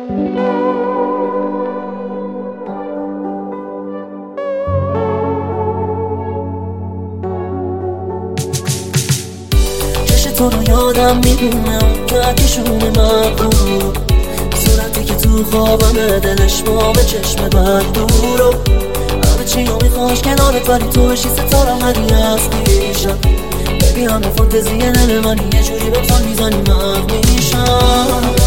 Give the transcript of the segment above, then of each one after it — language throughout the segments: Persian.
تو رو یادم میدونم که اکشون مغرور، صورتی که تو خوابمه، دلش بام چشم بد دورو، همه چی رو میخواش کنارت ولی تو بشی ستارم هری از پیشم. ببی همه فانتزی دل منی یه جوری به پال میزنی مغ میشم.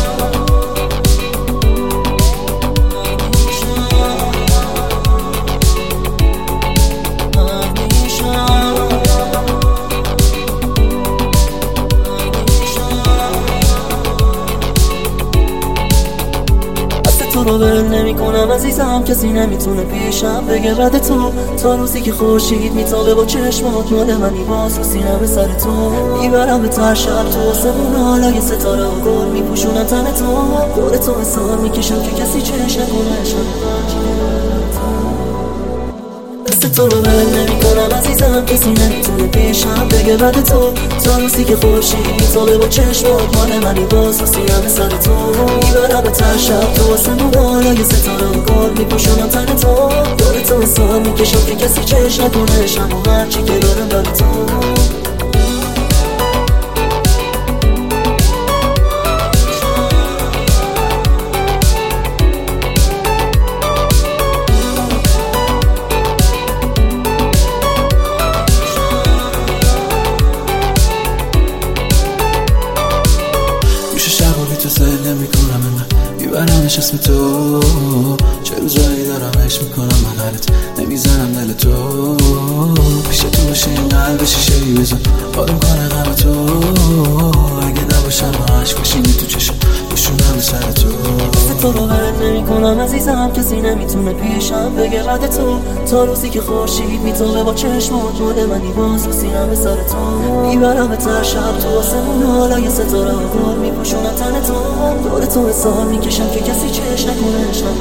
تو رو ول نمی کنم عزیزم، کسی نمیتونه پیشم بگه بعد تو، تا روزی که خورشید میتابه با چشمات مال منی، باز رو سینم سر تو میبرم به ته شب تو آسمون، حالا یه ستاره و گل میپوشونم تن تو، دور تو حسار میکشم که کسی چش نکنه تو رو ول نمی کنم عزیزم، کسی نمیتونه پیشم بگه بعد تو، تا روزی که خورشید میتابه با چشمات مال منی، باز رو سینم سر تو میبرم به ته شب تو آسمون، حالا یه ستاره و گل میپوشونم تن تو، دور تو حسار میکشم که کسی چش نکنه شم و هرچی که دارم برای تو. تو سهل نمی کنم من میبرمش اسم تو، چه روزایی دارم عشق میکنم من حالت نمیزنم دل تو، پیش تو باشه این قلب شیشه‌ای بزن آدم کنه غم تو، اگه نباشم عشق بشینی تو چشم بشونم به سر تو. تو رو ول نمی کنم عزیزم، کسی نمیتونه پیشم بگه بعد تو، تا روزی که خورشید میتابه با چشمات مال منی، باز رو سینم سر تو میبرم به ته شب تو آسمون، حالا یه ستاره و گل میپوشونم تن تو، دور تو حسار میکشم که کسی چش نکنه شم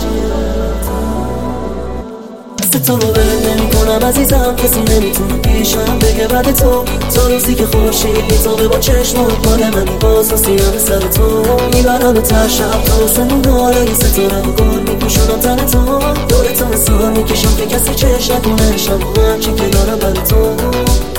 تو رو ول نمی کنم عزیزم، کسی نمیتونه پیشم بگه بعد تو، تا روزی که خورشید میتابه با چشمات مال منی، باز رو سینم سر تو میبرم به ته شب تو آسمون، حالا یه ستاره و گل میپوشونم تن تو، دور تو حسار میکشم که کسی چش نکنه شم هرچی که دارم برای تو.